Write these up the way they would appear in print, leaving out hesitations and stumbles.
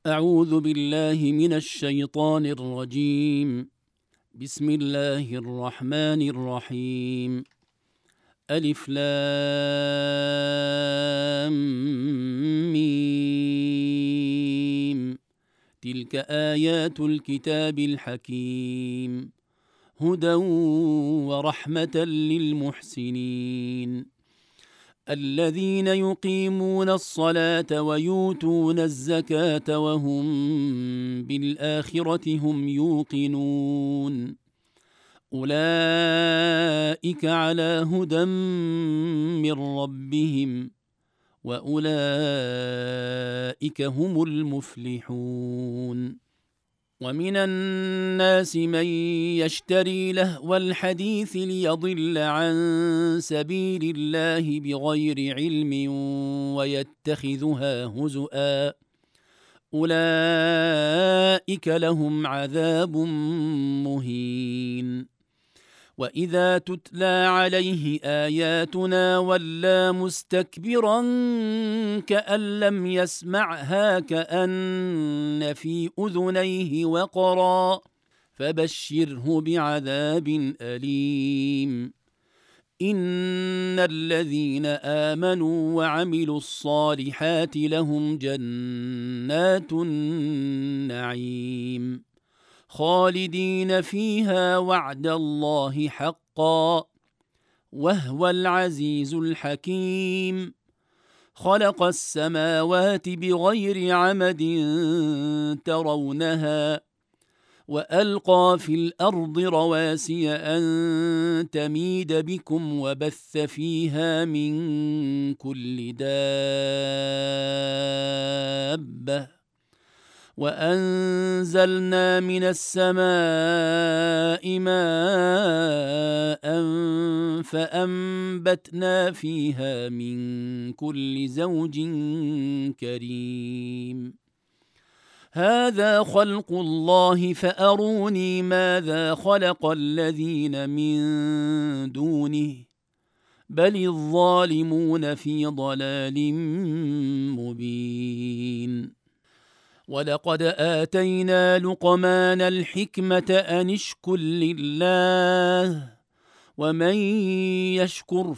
أعوذ بالله من الشيطان الرجيم. بسم الله الرحمن الرحيم. ألف لام ميم. تلك آيات الكتاب الحكيم، هدى ورحمة للمحسنين الذين يقيمون الصلاة ويؤتون الزكاة وهم بالآخرة هم يوقنون. أولئك على هدى من ربهم وأولئك هم المفلحون. ومن الناس من يشتري لهو الحديث ليضل عن سبيل الله بغير علم ويتخذها هزؤا، أولئك لهم عذاب مهين. وإذا تتلى عليه آياتنا ولى مستكبرا كأن لم يسمعها كأن في أذنيه وقرا، فبشره بعذاب أليم. إن الذين آمنوا وعملوا الصالحات لهم جنات النعيم خالدين فيها وعد الله حقا وهو العزيز الحكيم. خلق السماوات بغير عمد ترونها وألقى في الأرض رواسي أن تميد بكم وبث فيها من كل دابة وأنزلنا من السماء ماء فأنبتنا فيها من كل زوج كريم. هذا خلق الله فأروني ماذا خلق الذين من دونه بل الظالمون في ضلال مبين. ولقد آتينا لقمان الحكمة أن اشكر لله ومن يشكر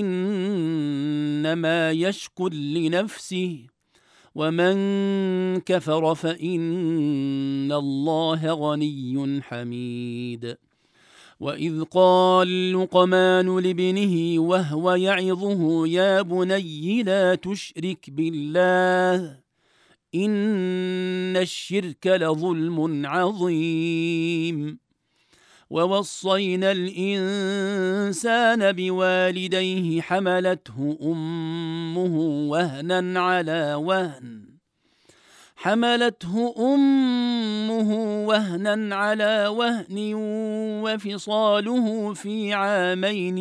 فإنما يشكر لنفسه ومن كفر فإن الله غني حميد. وإذ قال لقمان لابنه وهو يعظه يا بني لا تشرك بالله إن الشرك لظلم عظيم. ووصينا الإنسان بوالديه حملته أمه وهنا على وهن وفصاله في عامين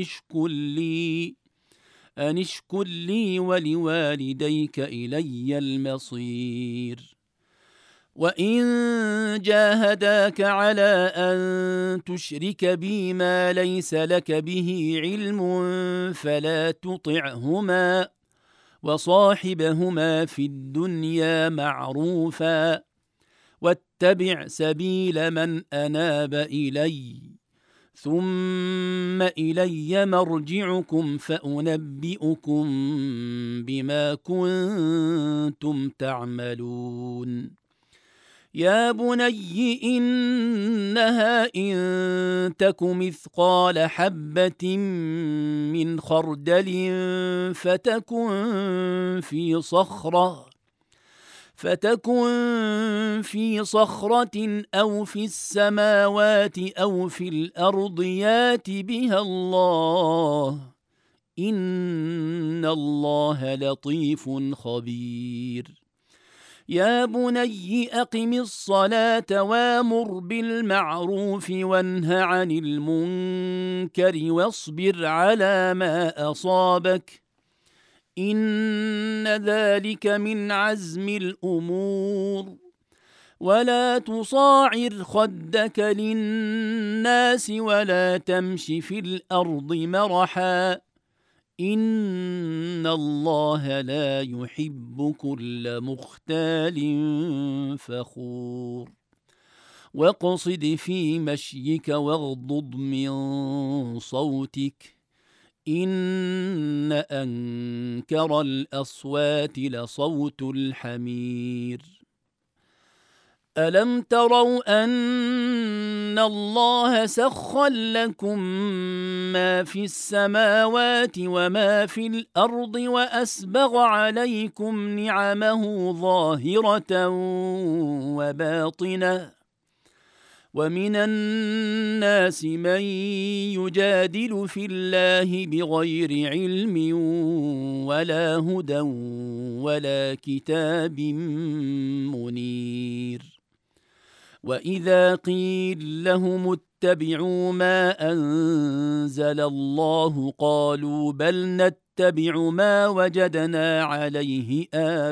أن اشكر لي ولوالديك إلي المصير. وإن جاهداك على أن تشرك بي ما ليس لك به علم فلا تطعهما وصاحبهما في الدنيا معروفا واتبع سبيل من أناب إلي ثم إلي مرجعكم فأنبئكم بما كنتم تعملون. يا بني إنها إن تك مثقال حبة من خردل فتكن في صخرة أو في السماوات أو في الأرض يات بها الله إن الله لطيف خبير. يا بني أقم الصلاة وامر بالمعروف وانه عن المنكر واصبر على ما أصابك إن ذلك من عزم الأمور. ولا تصاعر خدك للناس ولا تمش في الأرض مرحا إن الله لا يحب كل مختال فخور واقصد في مشيك واغضض من صوتك إن أنكر الأصوات لصوت الحمير ألم تروا أن الله سخر لكم ما في السماوات وما في الأرض وأسبغ عليكم نعمه ظاهرة وباطنة ومن الناس من يجادل في الله بغير علم ولا هدى ولا كتاب منير وإذا قيل لهم اتبعوا ما أنزل الله قالوا بل نتبع ما وجدنا عليه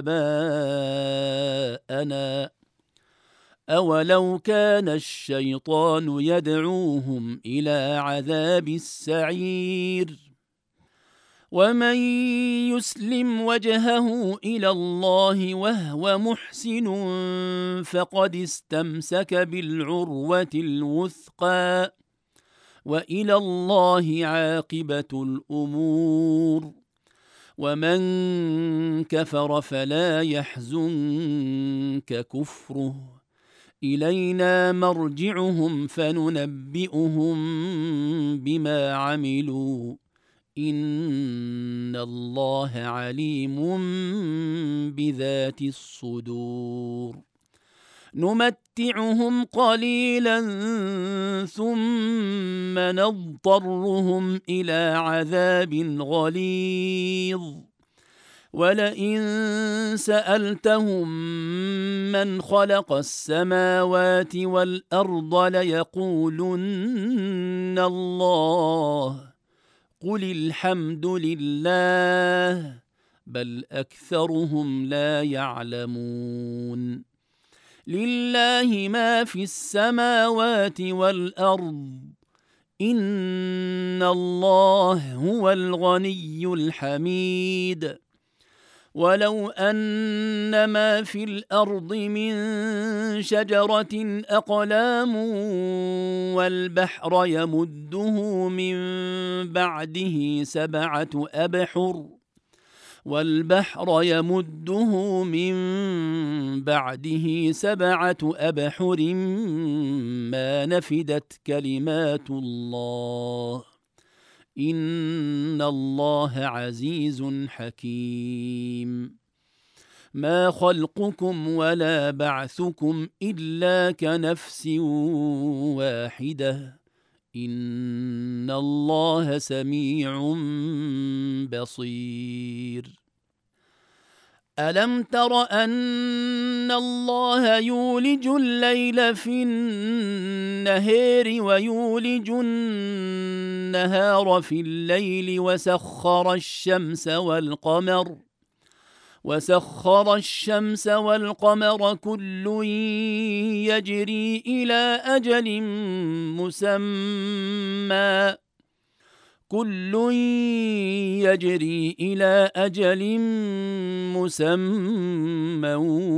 آباءنا أولو كان الشيطان يدعوهم إلى عذاب السعير ومن يسلم وجهه إلى الله وهو محسن فقد استمسك بالعروة الوثقى وإلى الله عاقبة الأمور ومن كفر فلا يحزنك كفره إلينا مرجعهم فننبئهم بما عملوا إن الله عليم بذات الصدور نمتعهم قليلا ثم نضطرهم إلى عذاب غليظ ولئن سألتهم من خلق السماوات والأرض ليقولن الله قل الحمد لله بل أكثرهم لا يعلمون لله ما في السماوات والأرض إن الله هو الغني الحميد ولو أن ما في الأرض من شجرة أقلام والبحر يمده من بعده سبعة أبحر ما نفدت كلمات الله إن الله عزيز حكيم ما خلقكم ولا بعثكم إلا كنفس واحدة إن الله سميع بصير ألم تر أن الله يولج الليل في النهار ويولج النهار في الليل وسخر الشمس والقمر كل يجري إلى أجل مسمى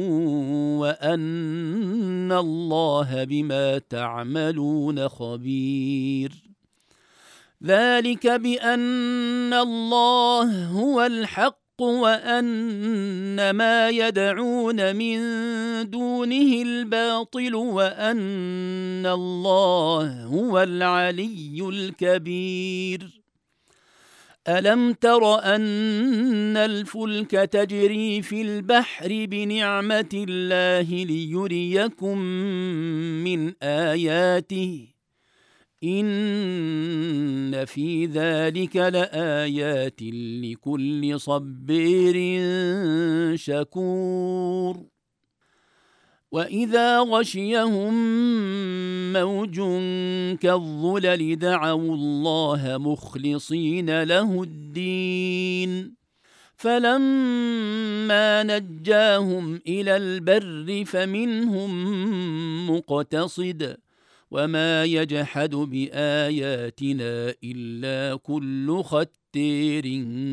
وأن الله بما تعملون خبير ذلك بأن الله هو الحق وأن ما يدعون من دونه الباطل وأن الله هو العلي الكبير ألم تر أن الفلك تجري في البحر بنعمة الله ليريكم من آياته إن في ذلك لآيات لكل صبير شكور وإذا غشيهم موج كالظلل دعوا الله مخلصين له الدين فلما نجاهم إلى البر فمنهم مقتصد وما يجحد بآياتنا إلا كل ختار مستكبر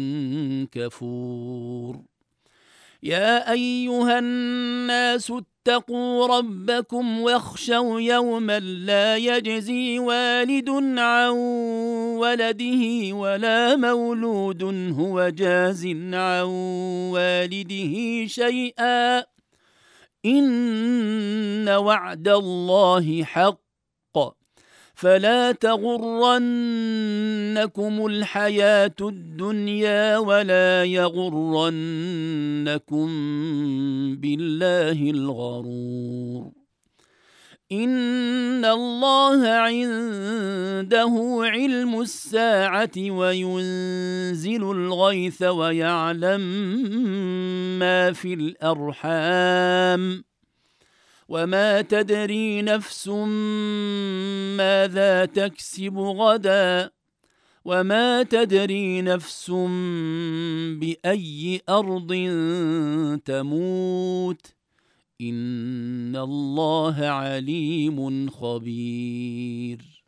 كفور يا أيها الناس اتقوا ربكم واخشوا يوما لا يجزي والد عن ولده ولا مولود هو جاز عن والده شيئا إن وعد الله حق فلا تغرنكم الحياة الدنيا ولا يغرنكم بالله الغرور إن الله عنده علم الساعة وينزل الغيث ويعلم ما في الأرحام وما تدري نفس ماذا تكسب غدا وما تدري نفس بأي أرض تموت إن الله عليم خبير